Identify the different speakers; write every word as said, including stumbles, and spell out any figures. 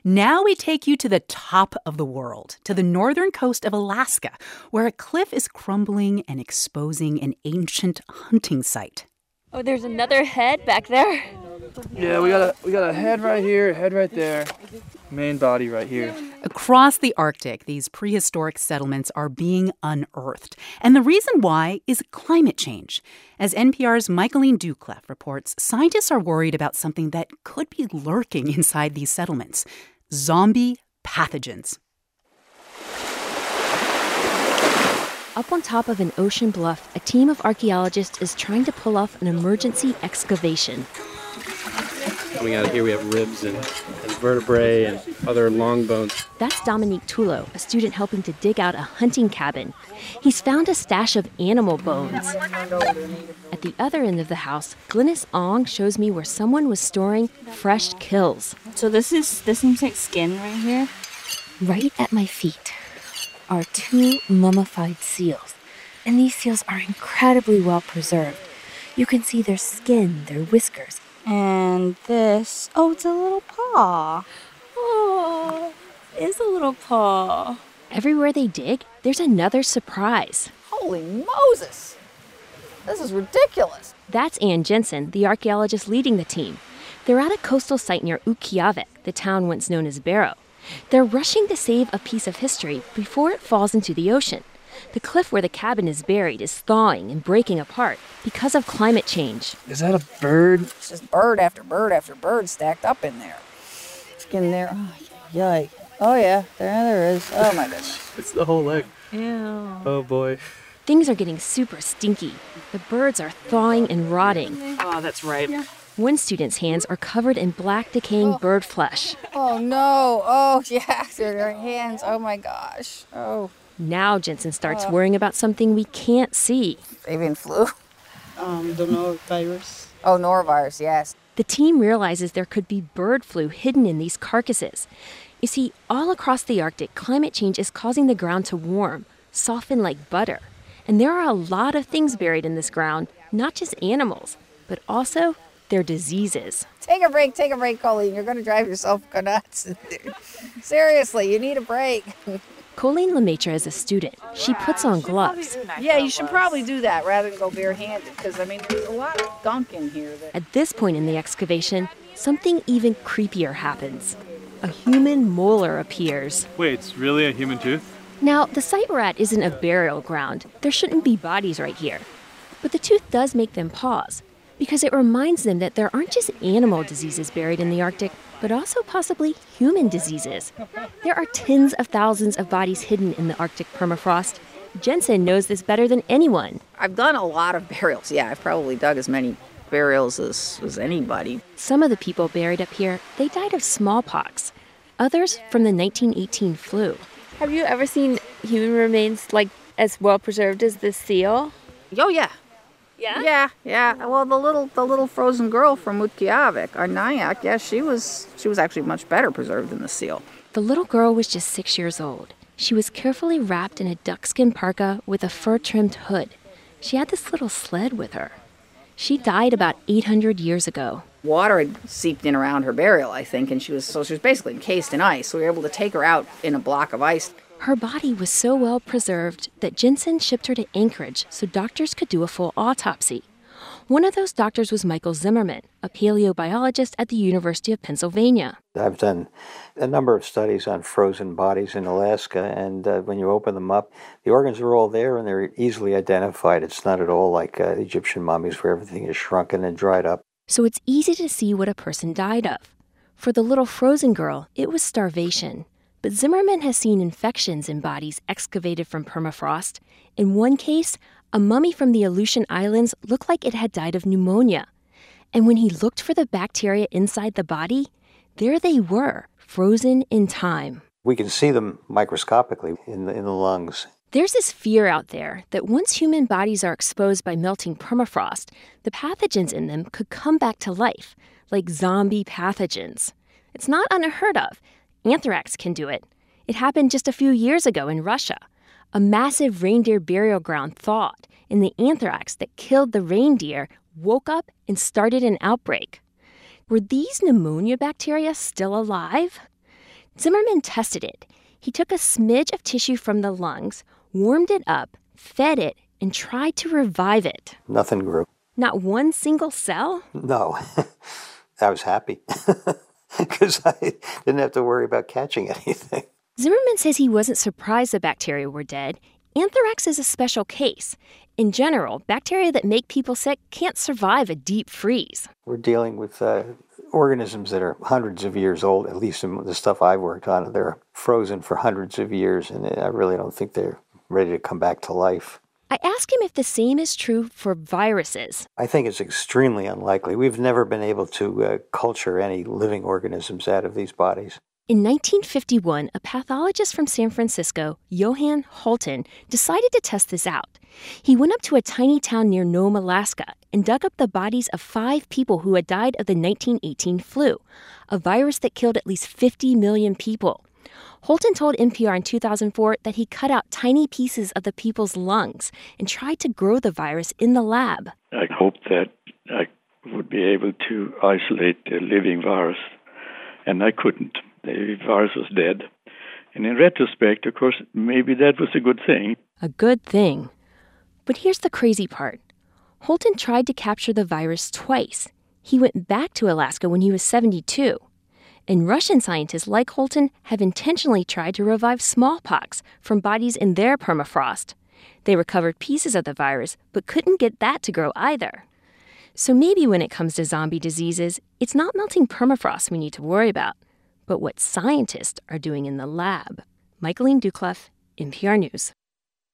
Speaker 1: Now we take you to the top of the world, to the northern coast of Alaska, where a cliff is crumbling and exposing an ancient hunting site.
Speaker 2: Oh, there's another head back there.
Speaker 3: Yeah, we got a we got a head right here, head right there. Main body right here.
Speaker 1: Across the Arctic, these prehistoric settlements are being unearthed. And the reason why is climate change. As N P R's Michaeline Doucleff reports, scientists are worried about something that could be lurking inside these settlements: zombie pathogens.
Speaker 2: Up on top of an ocean bluff, a team of archaeologists is trying to pull off an emergency excavation.
Speaker 4: Coming out of here, we have ribs and, and vertebrae and other long bones.
Speaker 2: That's Dominique Touleau, a student helping to dig out a hunting cabin. He's found a stash of animal bones. At the other end of the house, Glynis Ong shows me where someone was storing fresh kills.
Speaker 5: So this is this seems like skin right here.
Speaker 6: Right at my feet are two mummified seals. And these seals are incredibly well preserved. You can see their skin, their whiskers.
Speaker 5: And this, oh, it's a little paw. Oh, it's a little paw.
Speaker 2: Everywhere they dig, there's another surprise.
Speaker 7: Holy Moses! This is ridiculous.
Speaker 2: That's Ann Jensen, the archaeologist leading the team. They're at a coastal site near Utqiagvik, the town once known as Barrow. They're rushing to save a piece of history before it falls into the ocean. The cliff where the cabin is buried is thawing and breaking apart because of climate change.
Speaker 3: Is that a bird?
Speaker 7: It's just bird after bird after bird stacked up in there. Skin there. Oh, yikes. Oh, yeah. There, there is. Oh, my goodness.
Speaker 4: It's the whole leg.
Speaker 5: Ew.
Speaker 4: Oh, boy.
Speaker 2: Things are getting super stinky. The birds are thawing and rotting.
Speaker 5: Oh, that's right.
Speaker 2: One student's hands are covered in black, decaying oh. bird flesh.
Speaker 7: Oh, no. Oh, yeah. Their hands. Oh, my gosh. Oh.
Speaker 2: Now Jensen starts uh, worrying about something we can't see.
Speaker 7: Avian flu?
Speaker 8: Um, the norovirus.
Speaker 7: Oh, norovirus, yes.
Speaker 2: The team realizes there could be bird flu hidden in these carcasses. You see, all across the Arctic, climate change is causing the ground to warm, soften like butter. And there are a lot of things buried in this ground, not just animals, but also their diseases.
Speaker 7: Take a break, take a break, Colleen. You're going to drive yourself nuts. Seriously, you need a break.
Speaker 2: Colleen Lemaitre is a student. She puts on gloves.
Speaker 7: Yeah, you should probably do that rather than go barehanded, because, I mean, there's a lot of gunk in here. That...
Speaker 2: At this point in the excavation, something even creepier happens. A human molar appears.
Speaker 4: Wait, it's really a human tooth?
Speaker 2: Now, the site we're at isn't a burial ground. There shouldn't be bodies right here. But the tooth does make them pause, because it reminds them that there aren't just animal diseases buried in the Arctic, but also possibly human diseases. There are tens of thousands of bodies hidden in the Arctic permafrost. Jensen knows this better than anyone.
Speaker 7: I've done a lot of burials. Yeah, I've probably dug as many burials as, as anybody.
Speaker 2: Some of the people buried up here, they died of smallpox. Others from the nineteen eighteen flu.
Speaker 5: Have you ever seen human remains like as well preserved as this seal?
Speaker 7: Oh, yeah.
Speaker 5: Yeah?
Speaker 7: Yeah, yeah. Well, the little the little frozen girl from Utqiagvik, Arnayak, yeah, she was she was actually much better preserved than the seal.
Speaker 2: The little girl was just six years old. She was carefully wrapped in a duckskin parka with a fur-trimmed hood. She had this little sled with her. She died about eight hundred years ago.
Speaker 7: Water had seeped in around her burial, I think, and she was so she was basically encased in ice. So we were able to take her out in a block of ice.
Speaker 2: Her body was so well preserved that Jensen shipped her to Anchorage so doctors could do a full autopsy. One of those doctors was Michael Zimmerman, a paleobiologist at the University of Pennsylvania.
Speaker 9: I've done a number of studies on frozen bodies in Alaska, and uh, when you open them up, the organs are all there and they're easily identified. It's not at all like uh, Egyptian mummies where everything is shrunken and dried up.
Speaker 2: So it's easy to see what a person died of. For the little frozen girl, it was starvation. But Zimmerman has seen infections in bodies excavated from permafrost. In one case, a mummy from the Aleutian Islands looked like it had died of pneumonia. And when he looked for the bacteria inside the body, there they were, frozen in time.
Speaker 9: We can see them microscopically in the, in the lungs.
Speaker 2: There's this fear out there that once human bodies are exposed by melting permafrost, the pathogens in them could come back to life, like zombie pathogens. It's not unheard of. Anthrax can do it. It happened just a few years ago in Russia. A massive reindeer burial ground thawed, and the anthrax that killed the reindeer woke up and started an outbreak. Were these pneumonia bacteria still alive? Zimmerman tested it. He took a smidge of tissue from the lungs, warmed it up, fed it, and tried to revive it.
Speaker 9: Nothing grew.
Speaker 2: Not one single cell?
Speaker 9: No. I was happy because I didn't have to worry about catching anything.
Speaker 2: Zimmerman says he wasn't surprised the bacteria were dead. Anthrax is a special case. In general, bacteria that make people sick can't survive a deep freeze.
Speaker 9: We're dealing with uh, organisms that are hundreds of years old, at least in the stuff I've worked on. They're frozen for hundreds of years, and I really don't think they're ready to come back to life.
Speaker 2: I asked him if the same is true for viruses.
Speaker 9: I think it's extremely unlikely. We've never been able to uh, culture any living organisms out of these bodies.
Speaker 2: In nineteen fifty-one, a pathologist from San Francisco, Johann Holton, decided to test this out. He went up to a tiny town near Nome, Alaska, and dug up the bodies of five people who had died of the nineteen eighteen flu, a virus that killed at least fifty million people. Holton told N P R in two thousand four that he cut out tiny pieces of the people's lungs and tried to grow the virus in the lab.
Speaker 10: I hoped that I would be able to isolate the living virus, and I couldn't. The virus was dead. And in retrospect, of course, maybe that was a good thing.
Speaker 2: A good thing. But here's the crazy part. Holton tried to capture the virus twice. He went back to Alaska when he was seventy-two. And Russian scientists like Holton have intentionally tried to revive smallpox from bodies in their permafrost. They recovered pieces of the virus, but couldn't get that to grow either. So maybe when it comes to zombie diseases, it's not melting permafrost we need to worry about, but what scientists are doing in the lab. Michaeline Doucleff, N P R News.